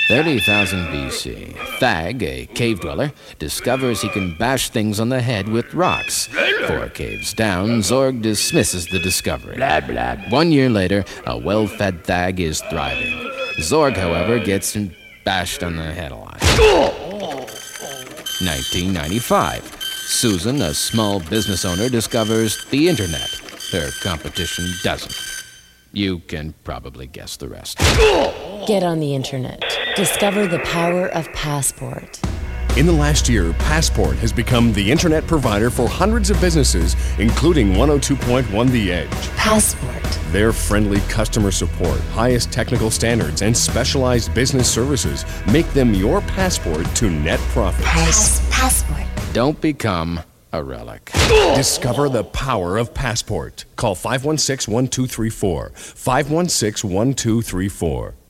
30,000 BC. Thag, a cave dweller, discovers he can bash things on the head with rocks. 4 caves down, Zorg dismisses the discovery. 1 year later, a well-fed Thag is thriving. Zorg, however, gets bashed on the head a lot. 1995. Susan, a small business owner, discovers the internet. Her competition doesn't. You can probably guess the rest. Get on the internet. Discover the power of Passport. In the last year, Passport has become the internet provider for hundreds of businesses, including 102.1 The Edge. Passport. Their friendly customer support, highest technical standards, and specialized business services make them your passport to net profits. Passport. Don't become a relic. Discover the power of Passport. Call 516-1234. 516-1234.